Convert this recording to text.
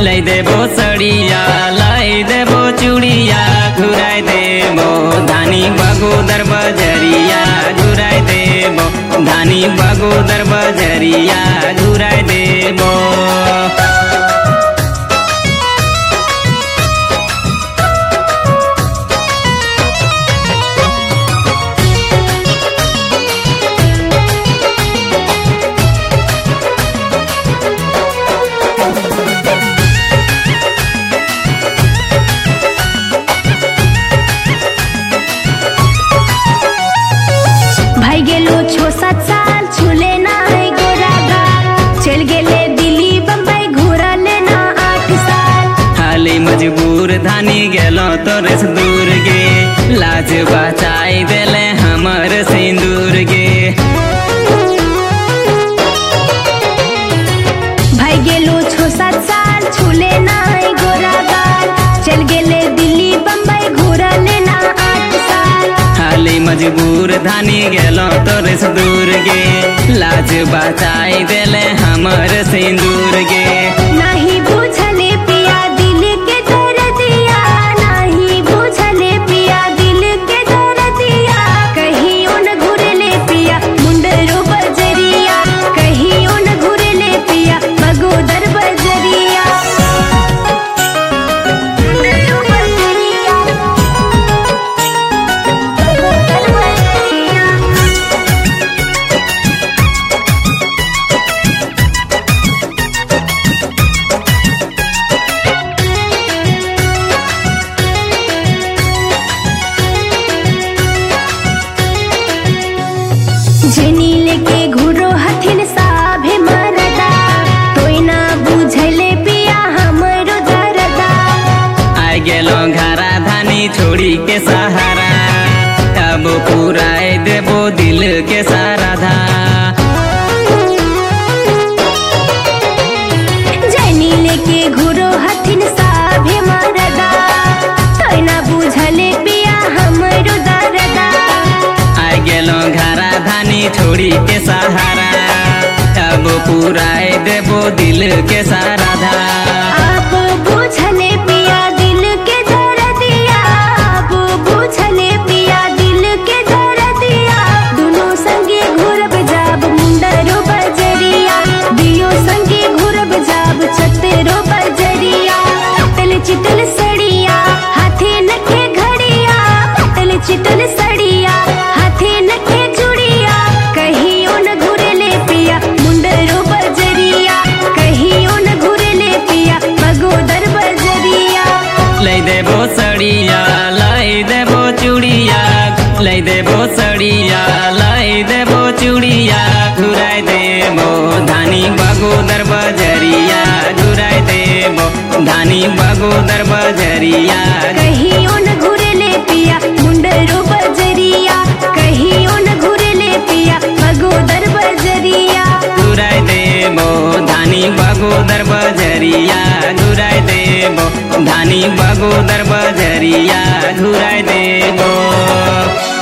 लई देबो सड़िया लाई देबो चूड़िया घुराई देबो धानी बगोदर बजरिया घुराई देबो धानी बगोदर बजरिया घुराई देबो। भाई गेलो 6-7 साल छूले ना है गोरा गाल चल गेले दिल्ली बम्बई घूरले ना 8 साल। हाली मजबूर धानी गेलो तोरे से दूर गे लाज बचाई देले हमर सिंदूर गे। भाई गेलो 6-7 साल छूले ना है गोरा गाल चल गेले दिल्ली बम्बई घूरले ना 8 साल। हाली मजबूर धानी गेलो तोरे से दूर गे लाज बचाई देले हमर सिंदूर गे। नहीं बुझले पिया दिल के दर्दिया नहीं बुझले पिया दिल के दर्दिया कहीं उन घुरले पिया मुंडरो बजरिया कहीं उन घुरले पिया बगोदर बजरिया। मुंडरो बजरिया बगोदर बजरिया। जेनी लेके घुरो हथिन साभे मरदा तोय ना बुझले पिया हमरो दरदा। आ गेलो घरा धानी छोड़ी के सहारा तब पुराए देबो दिल के सारा धा। जेनी लेके घुरो हथिन साभे मरदा तोय ना बुझले पिया हमरो दरदा। आ गेलो घरा धानी छोड़ी के सहारा तब पुराए देबो दिल के सारा धा। आप बुझले पिया दिल के दर्दिया आप बुझले पिया दिल के दर्दिया दोनों संगे घुरब जाब मुंडरो बजरिया दियो संगे घुरब जाब छतेरो बजरिया। पटल चिटल सड़िया हाथे नखे घड़िया पटल चिटल सड़िया हाथे नखे चूड़िया कहीं उन घुरले पिया मुंडरो बजरिया कहीं उन घुरले पिया बगोदर बजरिया। लई देबो सड़िया लाई देबो चूड़िया लई देबो सड़िया लाई देबो चूड़िया घुराई देबो धानी बगोदर बजरिया घुराई देबो धानी बगोदर बजरिया। कहीं उन घुरले पिया मुंडरो बजरिया कहीं उन घुरले पिया बगोदर बजरिया। घुराई देबो धानी बगोदर बजरिया घुराई देबो धानी बगोदर बजरिया घुराई देबो।